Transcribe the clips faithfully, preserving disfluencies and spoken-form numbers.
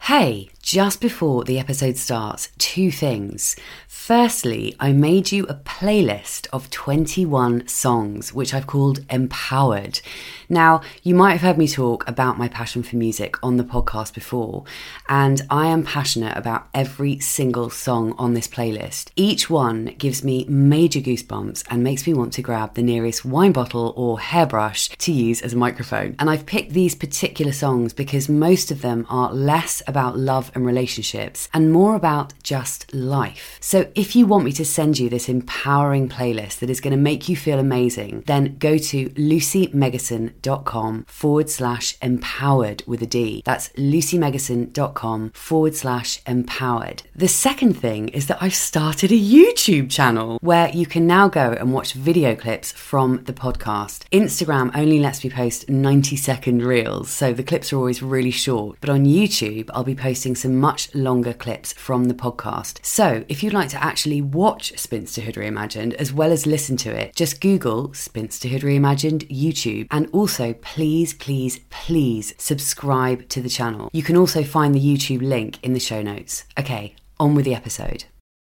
Hey, just before the episode starts, two things. Firstly, I made you a playlist of twenty-one songs, which I've called Empowered. Now, you might have heard me talk about my passion for music on the podcast before, and I am passionate about every single song on this playlist. Each one gives me major goosebumps and makes me want to grab the nearest wine bottle or hairbrush to use as a microphone. And I've picked these particular songs because most of them are less about love and relationships and more about just life. So if you want me to send you this empowering playlist that is going to make you feel amazing, then go to lucymegison.com forward slash empowered with a D. That's lucymegison.com forward slash empowered. The second thing is that I've started a YouTube channel where you can now go and watch video clips from the podcast. Instagram only lets me post ninety second reels, so the clips are always really short. But on YouTube, I'll be posting some much longer clips from the podcast. So if you'd like to actually watch Spinsterhood Reimagined as well as listen to it, just Google Spinsterhood Reimagined YouTube, and also please, please, please subscribe to the channel. You can also find the YouTube link in the show notes. Okay, on with the episode.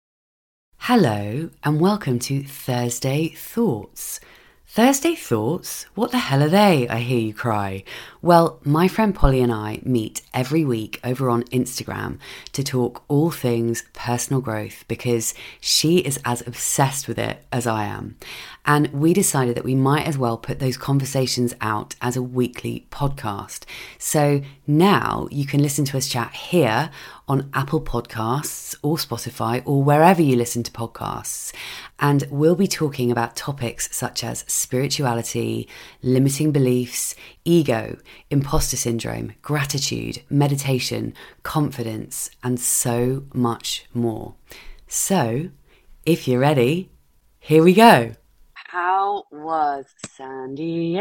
Hello and welcome to Thursday Thoughts. Thursday Thoughts? What the hell are they? I hear you cry. Well, my friend Polly and I meet every week over on Instagram to talk all things personal growth because she is as obsessed with it as I am. And we decided that we might as well put those conversations out as a weekly podcast. So now you can listen to us chat here on Apple Podcasts or Spotify or wherever you listen to podcasts. And we'll be talking about topics such as spirituality, limiting beliefs, ego, imposter syndrome, gratitude, meditation, confidence, and so much more. So, if you're ready, here we go. How was San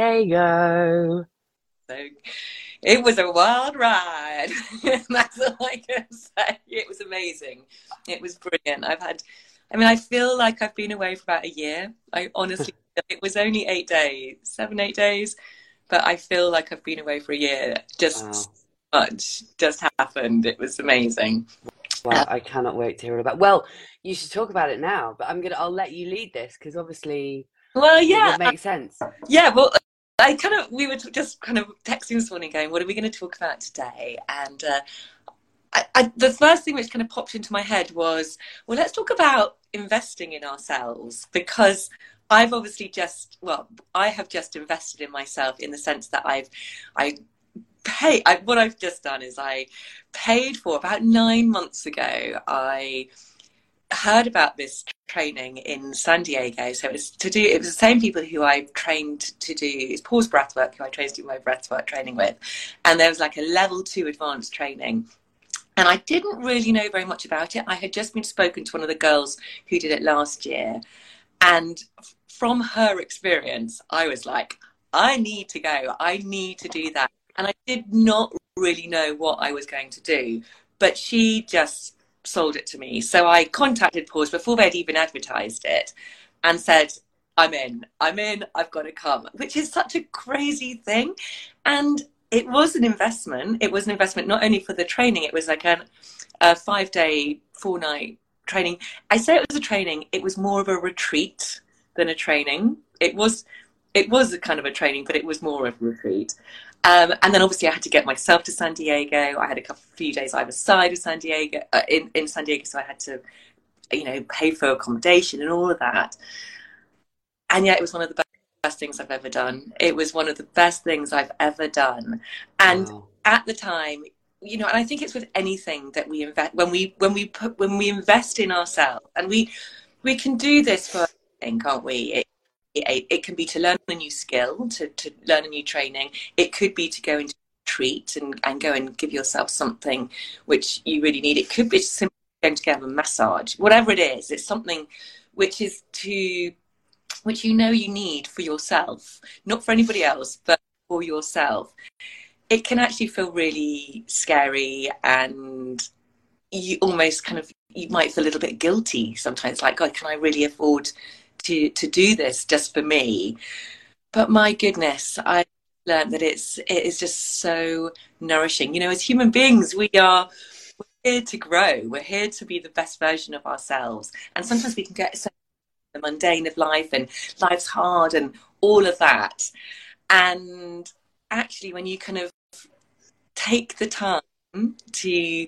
Diego? So it was a wild ride. That's all I can say. It was amazing. It was brilliant. I've had, I mean, I feel like I've been away for about a year. I honestly, it was only eight days, seven, eight days, but I feel like I've been away for a year. Just Wow. so much just happened. It was amazing. Well, I cannot wait to hear all about. Well, you should talk about it now, but I'm gonna. I'll let you lead this because obviously, Well, it yeah, would make sense. yeah. Well, I kind of we were just kind of texting this morning, going, "What are we going to talk about today?" And uh, I, I, the first thing which kind of popped into my head was, well, let's talk about investing in ourselves, because I've obviously just, well, I have just invested in myself in the sense that I've, I pay, I, what I've just done is I paid for, about nine months ago, I heard about this training in San Diego. So it was to do, it was the same people who I trained to do, it's Paul's Breathwork, who I trained to do my breathwork training with. And there was like a level two advanced training. And I didn't really know very much about it. I had just been spoken to one of the girls who did it last year. And from her experience, I was like, I need to go. I need to do that. And I did not really know what I was going to do. But she just sold it to me. So I contacted Paul's before they'd even advertised it and said, I'm in. I'm in. I've got to come, which is such a crazy thing. And it was an investment. It was an investment not only for the training, it was like a, a five day, four night training. I say it was a training, it was more of a retreat than a training. It was it was a kind of a training, but it was more of a retreat. Um, and then obviously I had to get myself to San Diego. I had a couple few days either side of San Diego, uh, in, in San Diego, so I had to, you know, pay for accommodation and all of that. And yet it was one of the best best things I've ever done. It was one of the best things I've ever done. And Wow. At the time, you know, and I think it's with anything that we invest, when we when we put when we invest in ourselves, and we we can do this for anything, can't we? It, it, it can be to learn a new skill, to, to learn a new training. It could be to go into a retreat and, and go and give yourself something which you really need. It could be simply going to get a massage. Whatever it is, it's something which is to which you know you need for yourself, not for anybody else, but for yourself. It can actually feel really scary, and you almost kind of, you might feel a little bit guilty sometimes, like, God, can I really afford to, to do this just for me? But my goodness, I learned that it's it is just so nourishing. You know, as human beings, we are we're here to grow. We're here to be the best version of ourselves. And sometimes we can get so the mundane of life, and life's hard and all of that. And actually, when you kind of take the time to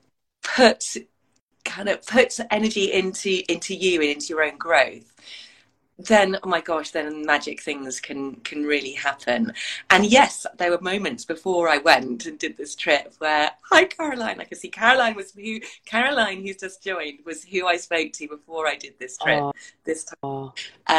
put kind of put energy into into you and into your own growth, then oh my gosh, then magic things can can really happen. And yes, there were moments before I went and did this trip where, hi Caroline, I can see Caroline was who Caroline who's just joined was who I spoke to before I did this trip oh. this time.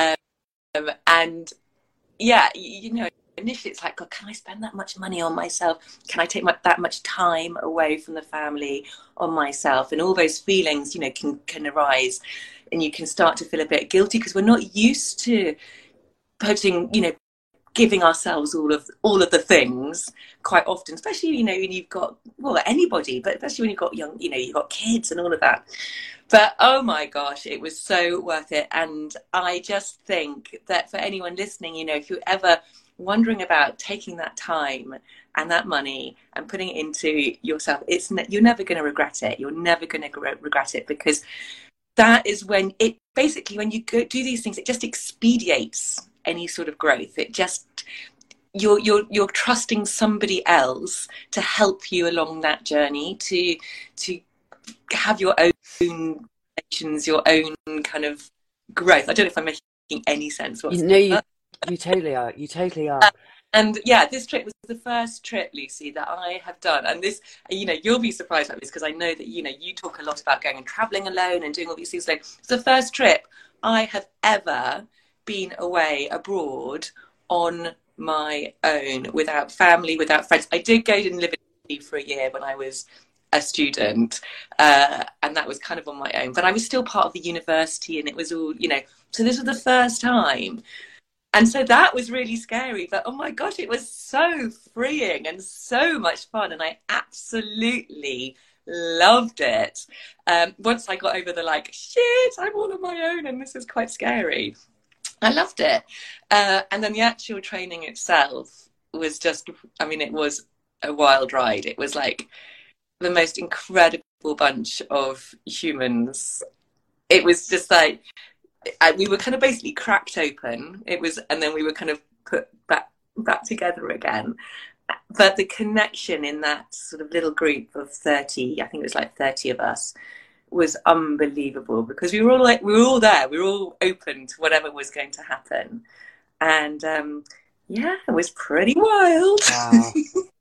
Um, and yeah, you, you know, initially it's like, God, can I spend that much money on myself? Can I take my, that much time away from the family on myself? And all those feelings, you know, can can arise. And you can start to feel a bit guilty because we're not used to putting, you know, giving ourselves all of all of the things quite often, especially, you know, when you've got, well, anybody, but especially when you've got young, you know, you've got kids and all of that. But oh my gosh, it was so worth it. And I just think that for anyone listening, you know, if you're ever wondering about taking that time and that money and putting it into yourself, it's you're never going to regret it. You're never going to regret it, because that is when it basically, when you go do these things, it just expedites any sort of growth. It just, you're you're you're trusting somebody else to help you along that journey, to to have your own connections, your own kind of growth. I don't know if I'm making any sense whatsoever. No, you you totally are. You totally are. Uh, And yeah, this trip was the first trip, Lucy, that I have done. And this, you know, you'll be surprised about this, because I know that, you know, you talk a lot about going and traveling alone and doing all these things alone. It's the first trip I have ever been away abroad on my own, without family, without friends. I did go and live in Italy for a year when I was a student, uh, and that was kind of on my own. But I was still part of the university, and it was all, you know, so this was the first time. And so that was really scary, but oh my gosh, it was so freeing and so much fun. And I absolutely loved it. Um, once I got over the like, shit, I'm all on my own and this is quite scary. I loved it. Uh, and then the actual training itself was just, I mean, it was a wild ride. It was like the most incredible bunch of humans. It was just like, I, we were kind of basically cracked open. It was, and then we were kind of put back back together again. But the connection in that sort of little group of thirty, I think it was like thirty of us, was unbelievable, because we were all like, we were all there. We were all open to whatever was going to happen. And um, yeah, it was pretty wild. Wow.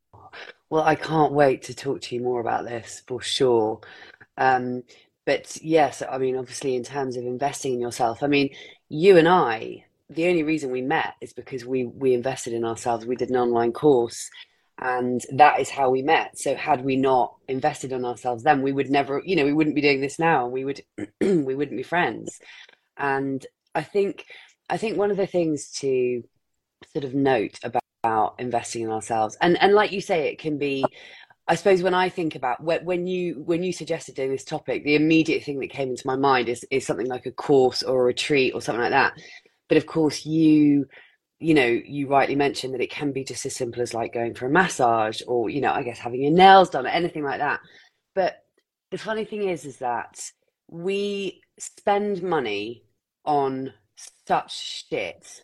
Well, I can't wait to talk to you more about this for sure. Um, But yes, I mean, obviously, in terms of investing in yourself, I mean, you and I, the only reason we met is because we we invested in ourselves. We did an online course, and that is how we met. So had we not invested in ourselves then, we would never, you know, we wouldn't be doing this now, and we would we wouldn't be friends. And I think I think one of the things to sort of note about investing in ourselves, and and like you say, it can be, I suppose when I think about when you when you suggested doing this topic, the immediate thing that came into my mind is is something like a course or a retreat or something like that. But of course, you you know, you rightly mentioned that it can be just as simple as like going for a massage, or, you know, I guess having your nails done or anything like that. But the funny thing is, is that we spend money on such shit,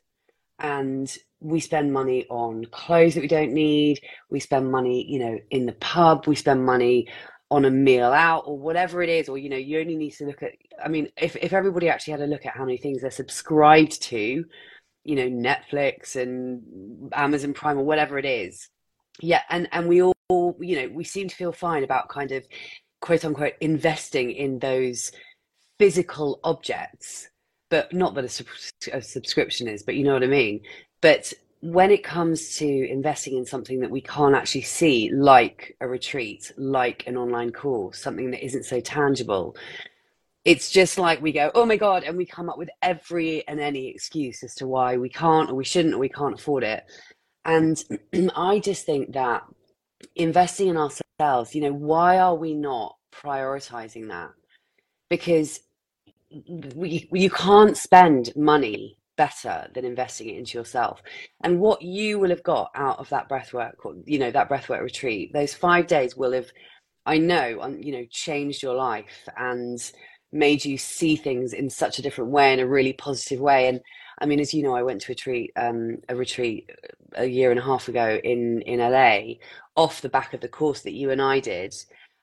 and we spend money on clothes that we don't need. We spend money, you know, in the pub. We spend money on a meal out or whatever it is. Or, you know, you only need to look at, I mean, if, if everybody actually had a look at how many things they're subscribed to, you know, Netflix and Amazon Prime or whatever it is. Yeah. And, and we all, you know, we seem to feel fine about kind of quote unquote investing in those physical objects, but not that a, sub- a subscription is, but you know what I mean? But when it comes to investing in something that we can't actually see, like a retreat, like an online course, something that isn't so tangible, it's just like we go, oh my God, and we come up with every and any excuse as to why we can't or we shouldn't or we can't afford it. And I just think that investing in ourselves, you know, why are we not prioritizing that? Because we, you can't spend money better than investing it into yourself. And what you will have got out of that breathwork, or, you know, that breathwork retreat, those five days will have, I know, um, you know, changed your life and made you see things in such a different way, in a really positive way. And I mean, as you know, I went to a retreat, um, a retreat a year and a half ago in in L A, off the back of the course that you and I did.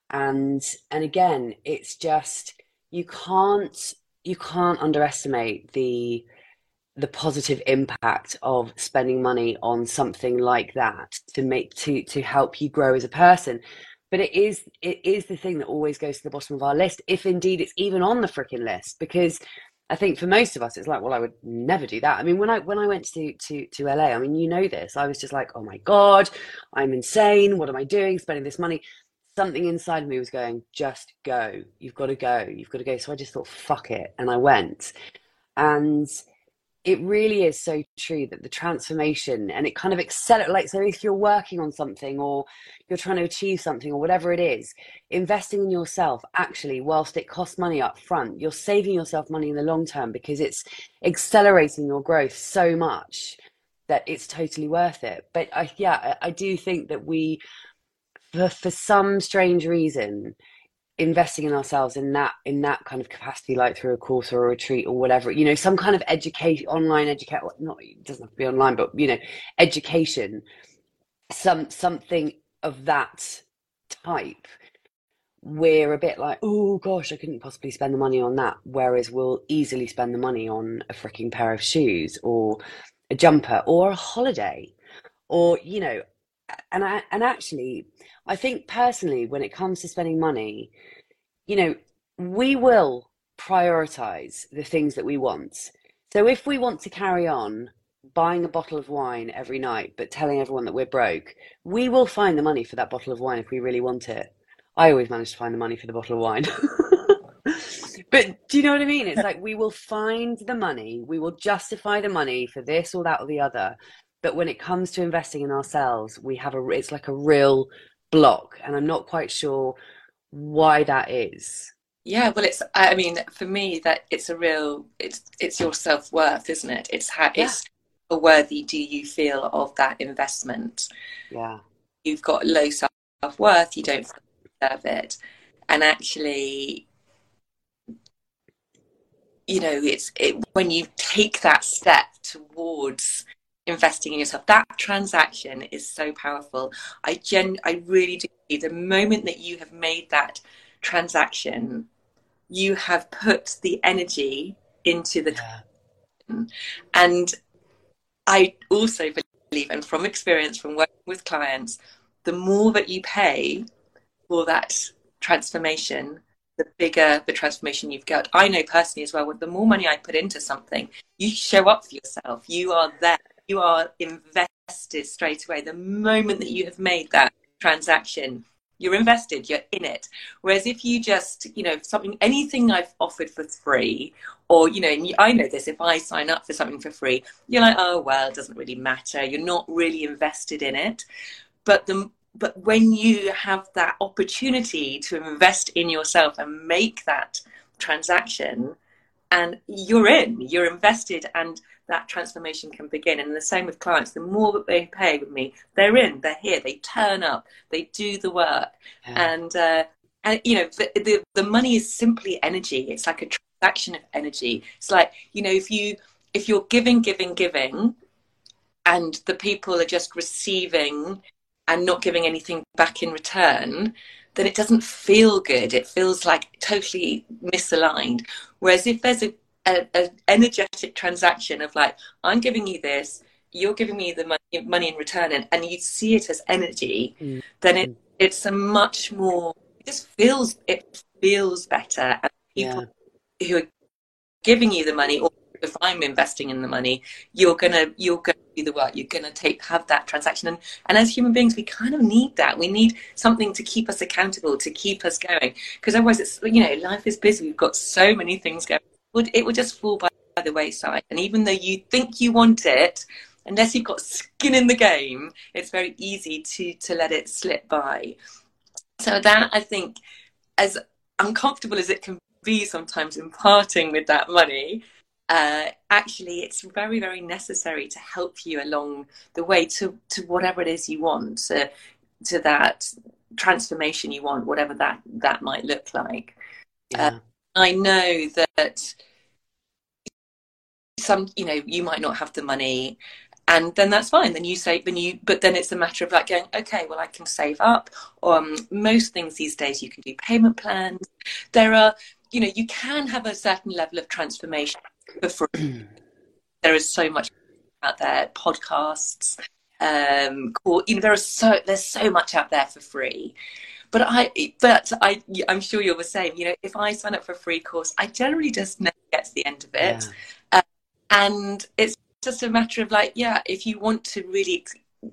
And and again, it's just you can't you can't underestimate the the positive impact of spending money on something like that to make to to help you grow as a person. But it is it is the thing that always goes to the bottom of our list, if indeed it's even on the freaking list, because I think for most of us it's like, well, I would never do that. I mean, when I when I went to to to L A, I mean, you know this, I was just like, oh my God, I'm insane. What am I doing? Spending this money. Something inside of me was going, just go. You've got to go. You've got to go. So I just thought, fuck it, and I went. And it really is so true that the transformation, and it kind of accelerates, like, so if you're working on something or you're trying to achieve something or whatever it is, investing in yourself, actually, whilst it costs money up front, you're saving yourself money in the long term, because it's accelerating your growth so much that it's totally worth it. But I, yeah, I do think that we, for, for some strange reason, investing in ourselves in that in that kind of capacity, like through a course or a retreat or whatever, you know, some kind of education, online education, not, it doesn't have to be online, but, you know, education, some something of that type, we're a bit like, oh gosh, I couldn't possibly spend the money on that, whereas we'll easily spend the money on a freaking pair of shoes or a jumper or a holiday, or, you know. And I, and actually, I think personally, when it comes to spending money, you know, we will prioritize the things that we want. So if we want to carry on buying a bottle of wine every night, but telling everyone that we're broke, we will find the money for that bottle of wine if we really want it. I always manage to find the money for the bottle of wine. But do you know what I mean? It's like, we will find the money, we will justify the money for this or that or the other. But when it comes to investing in ourselves, we have a, it's like a real block. And I'm not quite sure why that is. Yeah, well, it's, I mean, for me, that it's a real, it's it's your self-worth, isn't it? It's how, Yeah. it's how worthy do you feel of that investment? Yeah. You've got low self-worth, you don't deserve it. And actually, you know, it's it, when you take that step towards investing in yourself, that transaction is so powerful. I gen I really do. The moment that you have made that transaction, you have put the energy into the Yeah. and I also believe, and from experience from working with clients, the more that you pay for that transformation, the bigger the transformation you've got. I know personally as well, with the more money I put into something, you show up for yourself. You are there. You are invested straight away. The moment that you have made that transaction, you're invested, you're in it. Whereas if you just, you know, something, anything I've offered for free, or, you know, and I know this, if I sign up for something for free, you're like, oh, well, it doesn't really matter. You're not really invested in it. But the but when you have that opportunity to invest in yourself and make that transaction, and you're in, you're invested, and that transformation can begin. And the same with clients. The more that they pay with me, they're in, they're here, they turn up, they do the work. Yeah. And, uh, and, you know, the, the, the money is simply energy. It's like a transaction of energy. It's like, you know, if you, if you're giving, giving, giving, and the people are just receiving and not giving anything back in return, then it doesn't feel good. It feels like totally misaligned. Whereas if there's a, a, a energetic transaction of like, I'm giving you this, you're giving me the money, money in return, and, and you see it as energy, mm. then it, it's a much more, it just feels, it feels better. And people yeah. who are giving you the money, or if I'm investing in the money, you're gonna you're gonna do the work. You're gonna take have that transaction, and and as human beings, we kind of need that. We need something to keep us accountable, to keep us going, because otherwise, it's, you know, life is busy. We've got so many things going. It would just fall by the wayside. And even though you think you want it, unless you've got skin in the game, it's very easy to to let it slip by. So that, I think, as uncomfortable as it can be sometimes in parting with that money, uh, actually it's very, very necessary to help you along the way to, to whatever it is you want, to, to that transformation you want, whatever that, that might look like. Yeah. Uh, I know that some, you know, you might not have the money, and then that's fine. Then you say, then you, but then it's a matter of like going, okay, well, I can save up. Um, most things these days you can do payment plans. There are, you know, you can have a certain level of transformation before. There is so much out there, podcasts, um, or, you know, there are so there's so much out there for free. But I, but I, I'm sure you're the same. You know, if I sign up for a free course, I generally just never get to the end of it. Yeah. Uh, and it's just a matter of like, yeah, if you want to really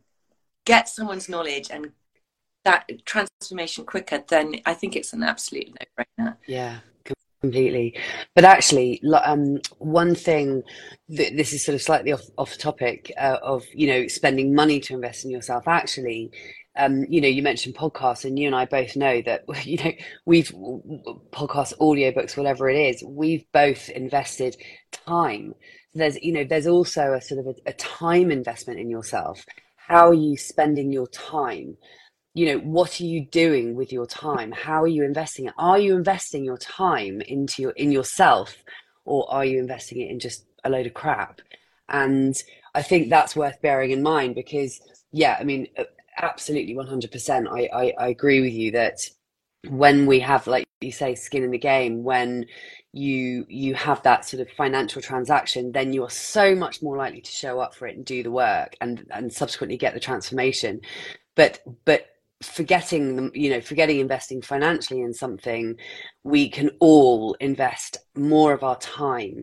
get someone's knowledge and that transformation quicker, then I think it's an absolute no-brainer. Yeah, completely. But actually, um, one thing that this is sort of slightly off, off topic uh, of, you know, spending money to invest in yourself. Actually, um, you know, you mentioned podcasts, and you and I both know that, you know, we've podcasts, audiobooks, whatever it is, we've both invested time. There's, you know, there's also a sort of a, a time investment in yourself. How are you spending your time? You know, what are you doing with your time? How are you investing it? Are you investing your time into your, in yourself, or are you investing it in just a load of crap? And I think that's worth bearing in mind, because, yeah, I mean, absolutely one hundred percent. I, I, I agree with you that when we have, like you say, skin in the game, when you you have that sort of financial transaction, then you're so much more likely to show up for it and do the work, and and subsequently get the transformation. But but forgetting them, you know, forgetting investing financially in something, we can all invest more of our time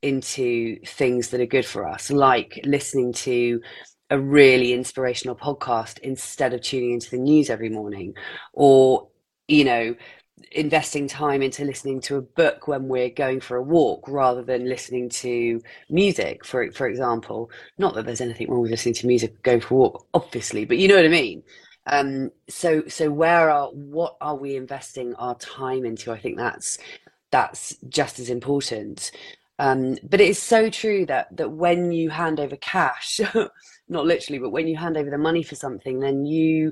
into things that are good for us, like listening to a really inspirational podcast instead of tuning into the news every morning, or, you know, investing time into listening to a book when we're going for a walk rather than listening to music, for for example. Not that there's anything wrong with listening to music going for a walk, obviously, but you know what I mean. Um, so so where are what are we investing our time into? I think that's that's just as important. Um, but it is so true that that when you hand over cash, not literally, but when you hand over the money for something, then you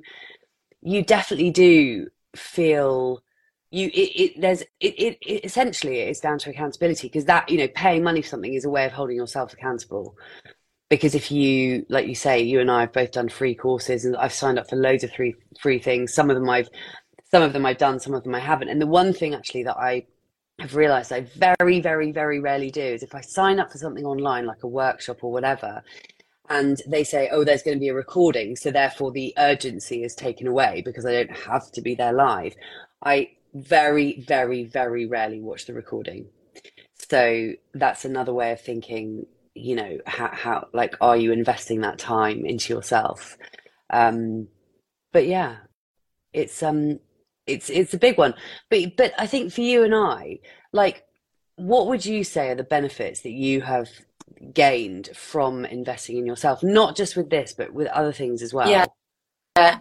you definitely do feel you it, it there's it, it, it essentially it is down to accountability, because that, you know, paying money for something is a way of holding yourself accountable. Because if you, like you say, you and I have both done free courses, and I've signed up for loads of free free things. Some of them I've some of them I've done, some of them I haven't. And the one thing actually that I have realized I very, very, very rarely do is if I sign up for something online, like a workshop or whatever, and they say, oh, there's going to be a recording, so therefore the urgency is taken away because I don't have to be there live, I very, very, very rarely watch the recording. So that's another way of thinking, you know, how, how like, are you investing that time into yourself? Um, but yeah, it's um, it's it's a big one. But but I think for you and I, like, what would you say are the benefits that you have gained from investing in yourself? Not just with this, but with other things as well. Yeah. Uh,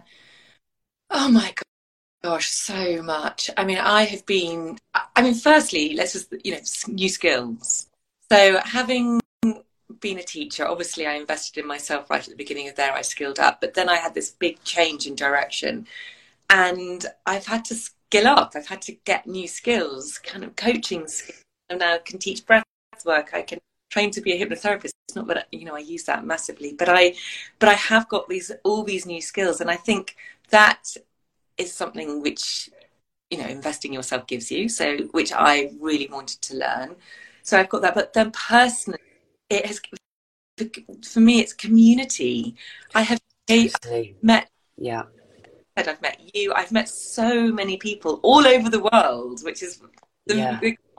oh my gosh, so much. I mean, I have been. I mean, firstly, let's just, you know, new skills. So having been a teacher, obviously I invested in myself right at the beginning of there. I skilled up, but then I had this big change in direction, and I've had to skill up. I've had to get new skills, kind of coaching skills. I now can teach breath work. I can train to be a hypnotherapist. It's not that, you know, I use that massively, but I, but I have got these all these new skills, and I think that is something which, you know, investing yourself gives you. So, which I really wanted to learn. So I've got that. But then personally, it has, for me, it's community. I have Totally. met, yeah, I've met you. I've met so many people all over the world, which is the, yeah.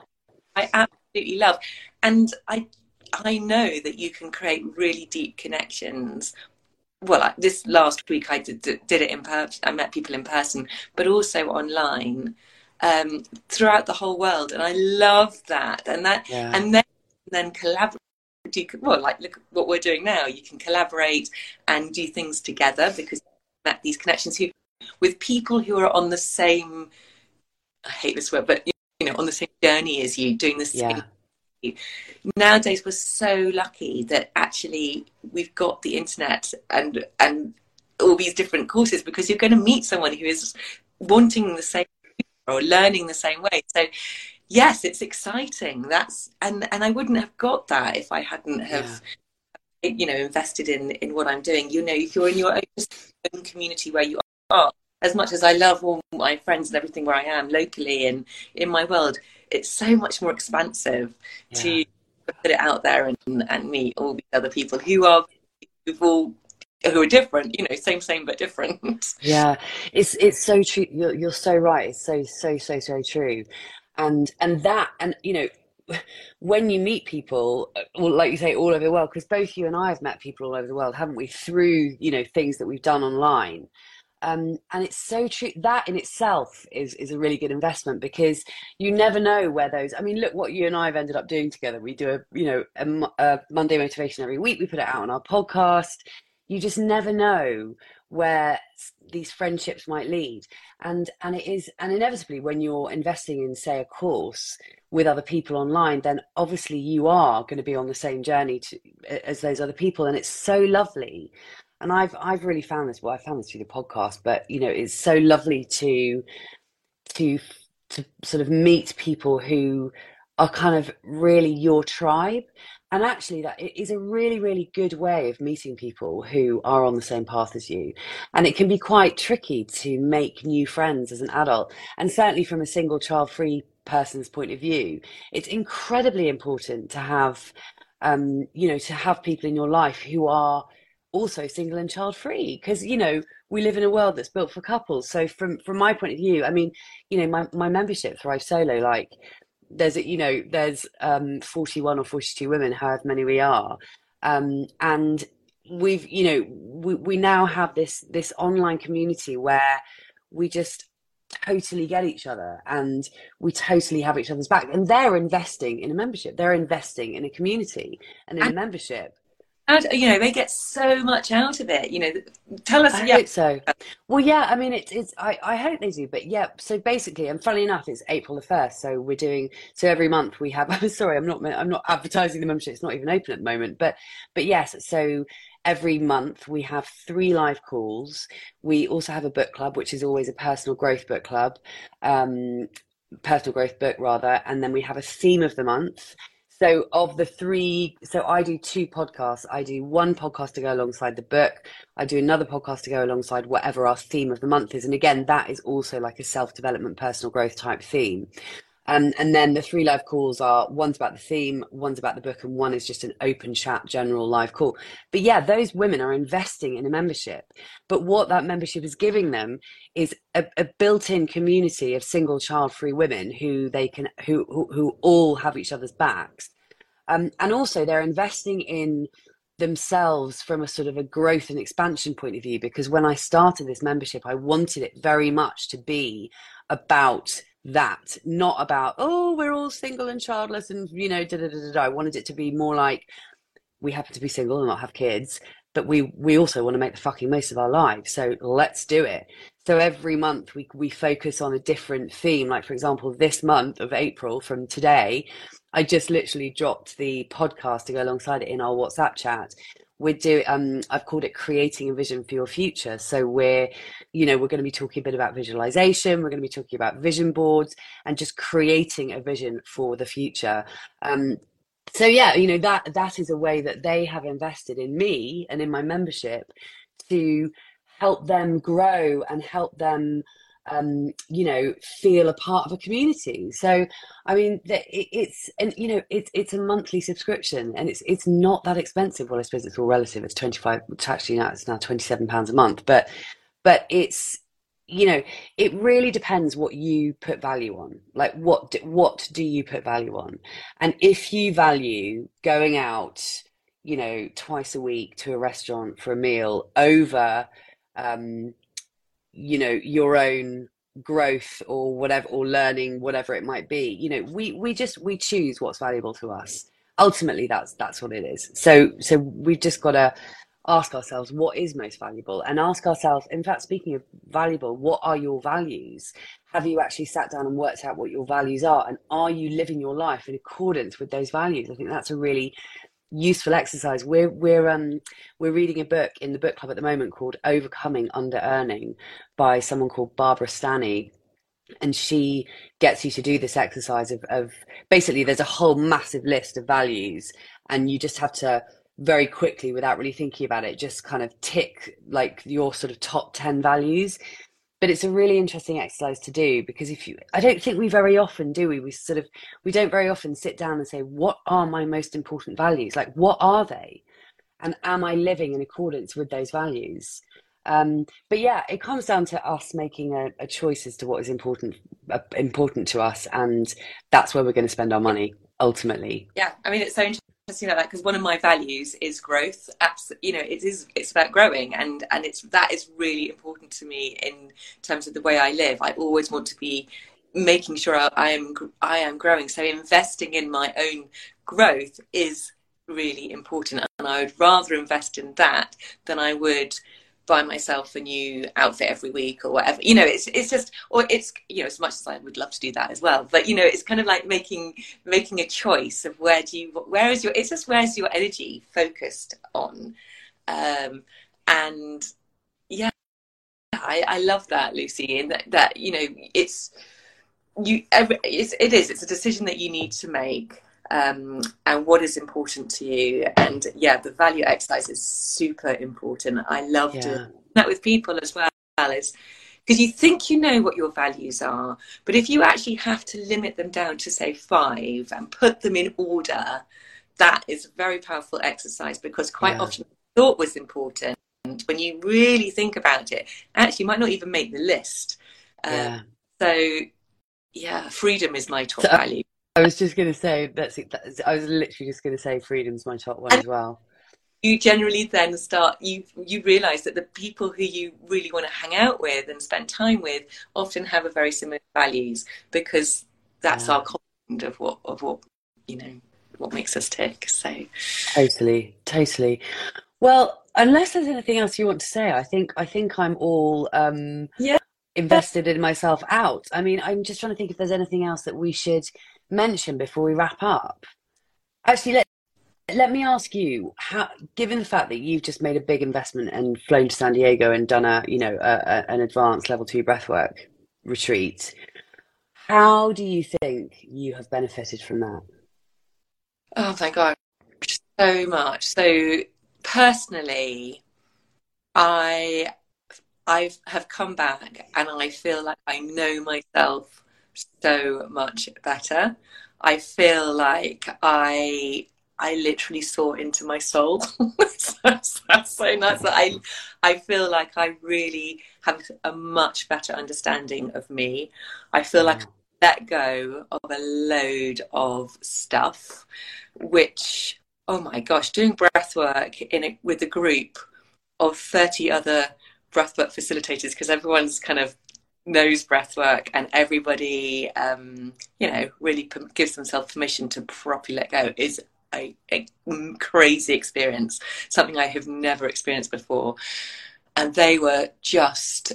I absolutely love. And I, I know that you can create really deep connections. Well, like this last week I did, did it in person. I met people in person, but also online, um, throughout the whole world, and I love that. And that, yeah. and then then collaborate. Do, well, like look at what we're doing now. You can collaborate and do things together because you met these connections who, with people who are on the same. I hate this word, but you know, on the same journey as you, doing the same. Yeah. Nowadays we're so lucky that actually we've got the internet and and all these different courses, because you're going to meet someone who is wanting the same or learning the same way. So yes, it's exciting. That's and and I wouldn't have got that if I hadn't have yeah. you know invested in in what I'm doing. You know, if you're in your own community where you are, as much as I love all my friends and everything where I am locally and in my world, it's so much more expansive yeah. to put it out there and, and meet all these other people who are who've all who are different, you know, same same but different. Yeah, it's it's so true. You're you're so right. It's so so so so true, and and that and you know. When you meet people, or like you say, all over the world, because both you and I have met people all over the world, haven't we? Through you know things that we've done online. Um, and it's so true. That in itself is is a really good investment, because you never know where those. I mean, look what you and I have ended up doing together. We do a you know a, a Monday motivation every week. We put it out on our podcast. You just never know where these friendships might lead, and and it is and inevitably when you're investing in, say, a course with other people online, then obviously you are going to be on the same journey to, as those other people, and it's so lovely. And I've I've really found this. Well, I found this through the podcast, but you know, it's so lovely to to to sort of meet people who are kind of really your tribe. And actually, that is a really, really good way of meeting people who are on the same path as you. And it can be quite tricky to make new friends as an adult. And certainly from a single child-free person's point of view, it's incredibly important to have, um, you know, to have people in your life who are also single and child-free, because you know we live in a world that's built for couples. So from from my point of view, I mean, you know, my my membership, Thrive Solo, like there's a, you know there's um forty-one or forty-two women, however many we are, um and we've you know we, we now have this this online community where we just totally get each other and we totally have each other's back, and they're investing in a membership, they're investing in a community and in and, a membership. And you know they get so much out of it. You know, tell us. I yeah. hope so. Well, yeah. I mean, it's it's. I, I hope they do. But yeah. So basically, and funnily enough, it's April the first. So we're doing. So every month we have. I'm sorry, I'm not. I'm not advertising the membership. It's not even open at the moment. But but yes. So every month we have three live calls. We also have a book club, which is always a personal growth book club, um, personal growth book rather. And then we have a theme of the month. So of the three, so I do two podcasts. I do one podcast to go alongside the book. I do another podcast to go alongside whatever our theme of the month is. And again, that is also like a self-development, personal growth type theme. Um, and then the three live calls are, one's about the theme, one's about the book, and one is just an open chat, general live call. But yeah, those women are investing in a membership. But what that membership is giving them is a, a built-in community of single child-free women who they can, who who, who all have each other's backs. Um, and also they're investing in themselves from a sort of a growth and expansion point of view, because when I started this membership, I wanted it very much to be about that, not about, oh, we're all single and childless and, you know, da, da, da, da, da. I wanted it to be more like, we happen to be single and not have kids, but we we also want to make the fucking most of our lives, so let's do it. So every month we we focus on a different theme. Like, for example, this month of April, from today, I just literally dropped the podcast to go alongside it in our WhatsApp chat. We're doing, um, I've called it Creating a Vision for Your Future. So we're, you know, we're going to be talking a bit about visualization. We're going to be talking about vision boards and just creating a vision for the future. Um, so yeah, you know, that that is a way that they have invested in me and in my membership to help them grow and help them, um, you know, feel a part of a community. So, I mean, it's, and you know, it's it's a monthly subscription, and it's it's not that expensive. Well, I suppose it's all relative. It's twenty-five, it's actually now it's now twenty-seven pounds a month, but but it's, you know, it really depends what you put value on. Like, what do, what do you put value on? And if you value going out, you know, twice a week to a restaurant for a meal over, um, you know, your own growth or whatever, or learning, whatever it might be, you know, we we just we choose what's valuable to us. Ultimately, that's that's what it is. So so we've just got to ask ourselves what is most valuable, and ask ourselves, in fact, speaking of valuable, what are your values? Have you actually sat down and worked out what your values are, and are you living your life in accordance with those values? I think that's a really useful exercise. We're we're um we're reading a book in the book club at the moment called Overcoming Under Earning by someone called Barbara Stanny, and she gets you to do this exercise of, of basically there's a whole massive list of values, and you just have to very quickly, without really thinking about it, just kind of tick like your sort of top ten values. But it's a really interesting exercise to do, because if you, I don't think we very often do, we we sort of, we don't very often sit down and say, what are my most important values, like what are they, and am I living in accordance with those values? Um, but yeah, it comes down to us making a, a choice as to what is important uh, important to us, and that's where we're going to spend our money ultimately. Yeah, I mean, it's so interesting about that, because one of my values is growth. Absolutely, you know, it is. It's about growing, and and it's that is really important to me in terms of the way I live. I always want to be making sure I am I am growing. So investing in my own growth is really important, and I would rather invest in that than I would buy myself a new outfit every week or whatever. You know, it's it's just, or it's, you know, as much as I would love to do that as well, but you know, it's kind of like making making a choice of where do you, where is your, it's just where's your energy focused on, um, and yeah, I, I love that, Lucy, and that, that you know, it's you, it's, it is, it's a decision that you need to make. Um, and what is important to you, and yeah, the value exercise is super important. I love yeah. doing that with people as well, is because you think you know what your values are, but if you actually have to limit them down to say five and put them in order, that is a very powerful exercise, because quite yeah. often thought was important, when you really think about it, actually might not even make the list. Um, yeah. So yeah, freedom is my top so, value. I was just going to say, that's, that's I was literally just going to say freedom's my top one and as well. You generally then start, you you realise that the people who you really want to hang out with and spend time with often have a very similar values, because that's yeah. our content of what, of what, you know, what makes us tick. So totally, totally. Well, unless there's anything else you want to say, I think, I think I'm all um, yeah. invested in myself out. I mean, I'm just trying to think if there's anything else that we should mention before we wrap up. Actually, let, let me ask you, how, given the fact that you've just made a big investment and flown to San Diego and done a, you know, a, a, an advanced level two breathwork retreat, how do you think you have benefited from that? Oh my God, so much. So personally, I I have come back and I feel like I know myself so much better. I feel like I I literally saw into my soul. That's so nice. That I I feel like I really have a much better understanding of me. I feel like I let go of a load of stuff, which, oh my gosh, doing breath work in a, with a group of thirty other breathwork facilitators, because everyone's kind of knows breathwork, and everybody, um, you know, really p- gives themselves permission to properly let go, is a, a crazy experience, something I have never experienced before. And they were just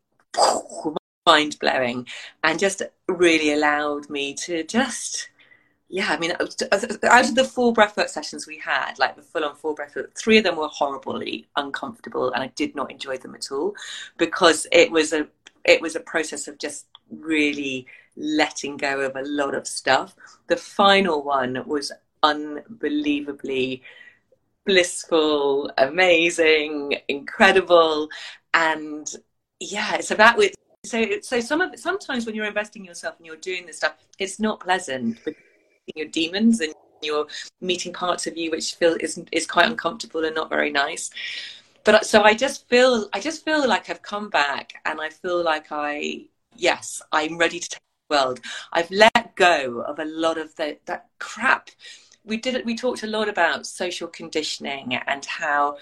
mind-blowing, and just really allowed me to just, yeah, I mean, out of the four breathwork sessions we had, like the full-on four breathwork, three of them were horribly uncomfortable, and I did not enjoy them at all, because it was a it was a process of just really letting go of a lot of stuff. The final one was unbelievably blissful, amazing, incredible, and yeah, it's about with. So, so some of it, sometimes when you're investing in yourself and you're doing this stuff, it's not pleasant. Your demons, and you're meeting parts of you which feel is is quite uncomfortable and not very nice. But so I just feel I just feel like I've come back, and I feel like I yes I'm ready to take the world. I've let go of a lot of the, that crap. We did we talked a lot about social conditioning and how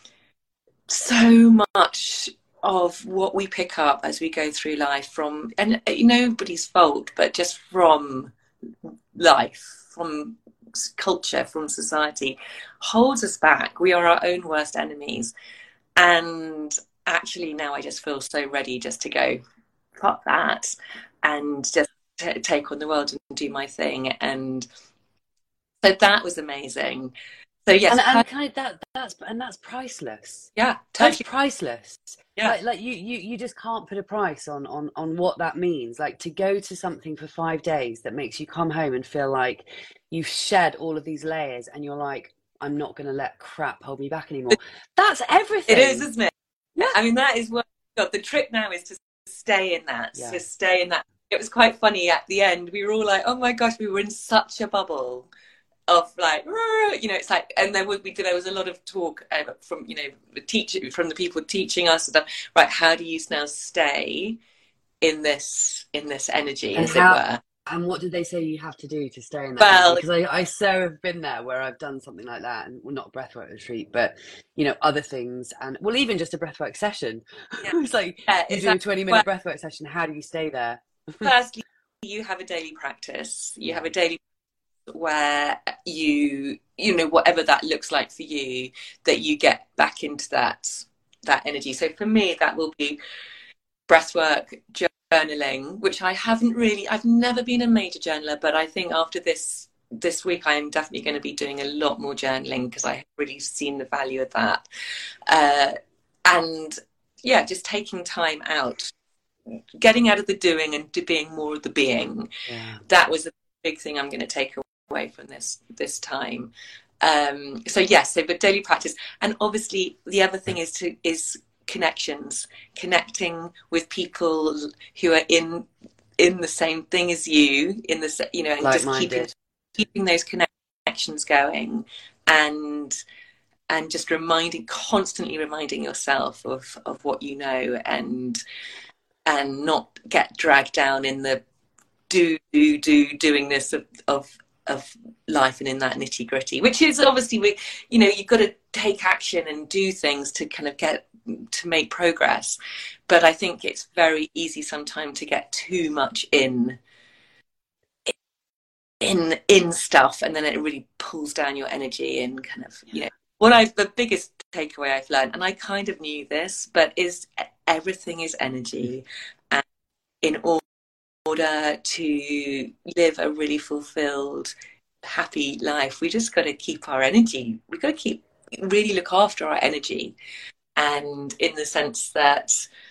so much of what we pick up as we go through life from, and nobody's fault, but just from life, from culture, from society, holds us back. We are our own worst enemies. And actually now I just feel so ready just to go, fuck that, and just t- take on the world and do my thing. And so that was amazing. So yes, and, and kind of that that's and that's priceless. Yeah, totally. That's totally. priceless. Yeah, like, like you, you you just can't put a price on on on what that means. Like, to go to something for five days that makes you come home and feel like you've shed all of these layers, and you're like, I'm not going to let crap hold me back anymore. That's everything. It is, isn't it? Yeah. I mean, that is what the trick now is, to stay in that. Yeah. To stay in that. It was quite funny at the end. We were all like, oh my gosh, we were in such a bubble of like, you know, it's like, and there would be there was a lot of talk uh, from, you know, the teacher, from the people teaching us that, right, how do you now stay in this in this energy, and as how, it were. And what did they say you have to do to stay in that? Well, because I, I so have been there where I've done something like that, and well, not a breathwork retreat, but you know, other things, and well, even just a breathwork session. Yeah. It's like, yeah, you exactly. do a twenty minute well, breathwork session. How do you stay there? Firstly, you have a daily practice. You have a daily where you you know, whatever that looks like for you, that you get back into that that energy. So for me, that will be breathwork, journaling, which I haven't really I've never been a major journaler, but I think after this this week I am definitely going to be doing a lot more journaling, because I have really seen the value of that. Uh, and yeah, just taking time out, getting out of the doing and being more of the being. Yeah. That was a big thing I'm going to take away from this this time. Um, so yes, so but daily practice, and obviously the other thing is to is connections, connecting with people who are in in the same thing as you, in the, you know, and just keeping keeping those connections going, and and just reminding, constantly reminding yourself of of what you know, and and not get dragged down in the do do do doing this of of of life, and in that nitty gritty, which is obviously, we, you know, you've got to take action and do things to kind of get to make progress. But I think it's very easy sometimes to get too much in in in stuff, and then it really pulls down your energy, and kind of, you know, what I've the biggest takeaway I've learned, and I kind of knew this, but is everything is energy, and in all order to live a really fulfilled, happy life, we just got to keep our energy. We've got to keep really look after our energy, and in the sense that,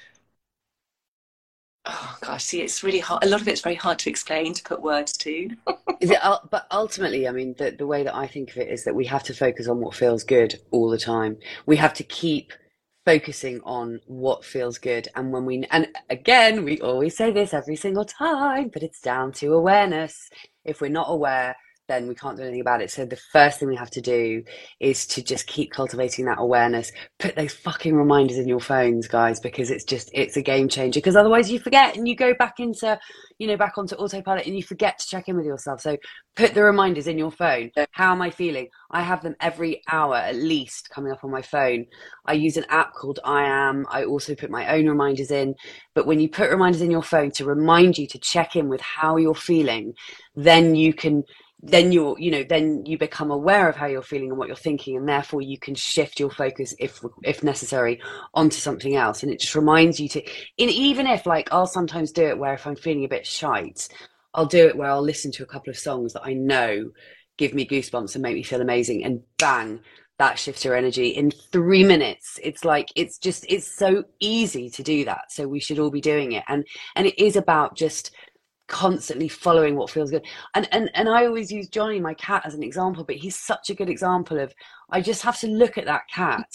oh gosh, see, it's really hard. A lot of it's very hard to explain, to put words to. Is it? But ultimately, I mean, the the way that I think of it is that we have to focus on what feels good all the time. We have to keep focusing on what feels good, and when we and again we always say this every single time, but it's down to awareness. If we're not aware, then we can't do anything about it. So the first thing we have to do is to just keep cultivating that awareness. Put those fucking reminders in your phones, guys, because it's just, it's a game changer. Because otherwise you forget, and you go back into, you know, back onto autopilot, and you forget to check in with yourself. So put the reminders in your phone. How am I feeling? I have them every hour at least coming up on my phone. I use an app called I Am. I also put my own reminders in. But when you put reminders in your phone to remind you to check in with how you're feeling, then you can then you're, you know, then you become aware of how you're feeling and what you're thinking, and therefore you can shift your focus, if if necessary, onto something else. And it just reminds you to, in, even if, like, I'll sometimes do it where if I'm feeling a bit shite, I'll do it where I'll listen to a couple of songs that I know give me goosebumps and make me feel amazing, and bang, that shifts your energy in three minutes. It's like, it's just, it's so easy to do that. So we should all be doing it. And and it is about just constantly following what feels good. And and and I always use Johnny, my cat, as an example, but he's such a good example of, I just have to look at that cat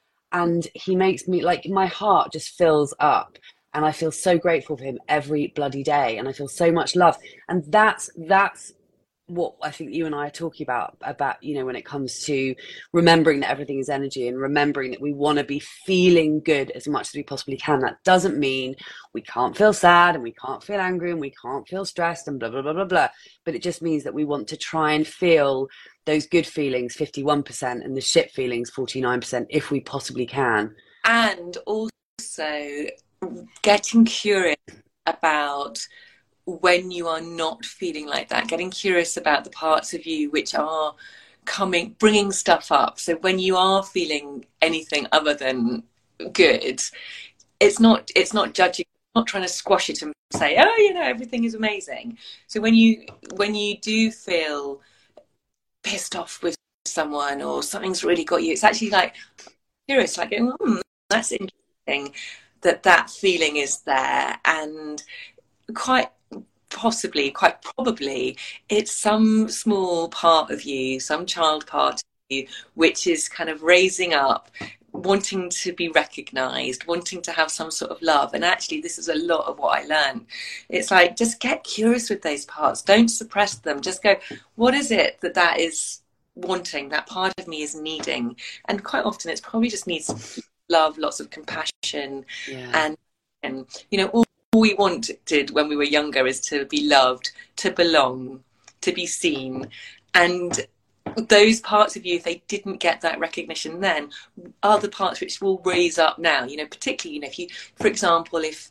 and he makes me, like, my heart just fills up, and I feel so grateful for him every bloody day, and I feel so much love. And that's that's what I think you and I are talking about, about, you know, when it comes to remembering that everything is energy, and remembering that we want to be feeling good as much as we possibly can. That doesn't mean we can't feel sad, and we can't feel angry, and we can't feel stressed, and blah, blah, blah, blah, blah. But it just means that we want to try and feel those good feelings fifty-one percent and the shit feelings forty-nine percent if we possibly can. And also getting curious about when you are not feeling like that, getting curious about the parts of you which are coming, bringing stuff up. So when you are feeling anything other than good, it's not, it's not judging, not trying to squash it and say, oh, you know, everything is amazing. So when you, when you do feel pissed off with someone or something's really got you, it's actually like curious, like, hmm, that's interesting that that feeling is there. And quite possibly, quite probably, it's some small part of you, some child part of you, which is kind of raising up, wanting to be recognized, wanting to have some sort of love. And actually, this is a lot of what I learned. It's like, just get curious with those parts. Don't suppress them. Just go, what is it that that is wanting, that part of me is needing? And quite often, it's probably just needs love, lots of compassion. Yeah. And, and, you know, all all we wanted when we were younger is to be loved, to belong, to be seen. And those parts of you, if they didn't get that recognition then, are the parts which will raise up now. You know, particularly, you know, if you, for example, if,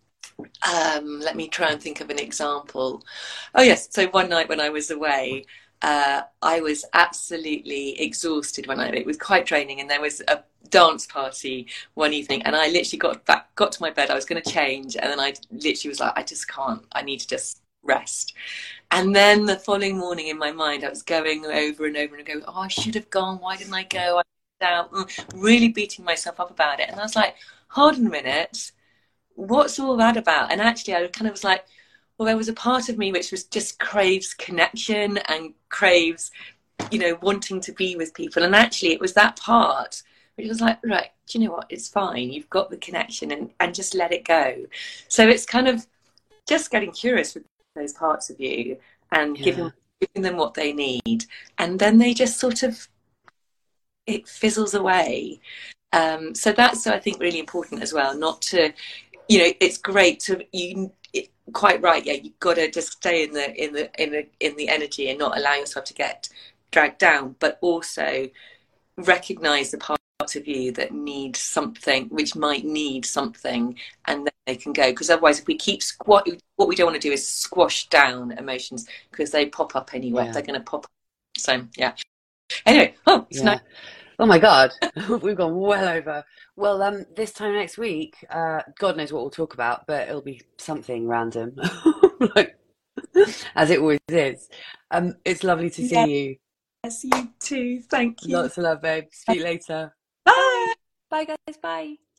um, let me try and think of an example. Oh yes, so one night when I was away, uh, I was absolutely exhausted one night. It was quite draining, and there was a dance party one evening, and I literally got back, got to my bed. I was going to change, and then I literally was like, I just can't. I need to just rest. And then the following morning, in my mind, I was going over and over and going, oh, I should have gone. Why didn't I go? I missed out. Really beating myself up about it. And I was like, hold on a minute. What's all that about? And actually, I kind of was like, well, there was a part of me which was just craves connection and craves, you know, wanting to be with people. And actually, it was that part which was like, right, do you know what? It's fine. You've got the connection, and, and just let it go. So it's kind of just getting curious with those parts of you and yeah. giving, giving them what they need. And then they just sort of, it fizzles away. Um, so that's, I think, really important as well, not to, you know, it's great to, you, it, quite right, yeah, you've got to just stay in the, in the, in the, in the energy and not allow yourself to get dragged down, but also recognize the parts of you that need something, which might need something, and then they can go. Because otherwise, if we keep squat, what we don't want to do is squash down emotions, because they pop up anyway. Yeah. They're going to pop up. So yeah. Anyway, oh, it's yeah. nice. Oh my God, we've gone well over. Well, um, this time next week, uh, God knows what we'll talk about, but it'll be something random, like, as it always is. Um, it's lovely to see yeah. you. Yes, you too. Thank you. Lots of love, babe. Speak later. Bye. Bye, guys. Bye.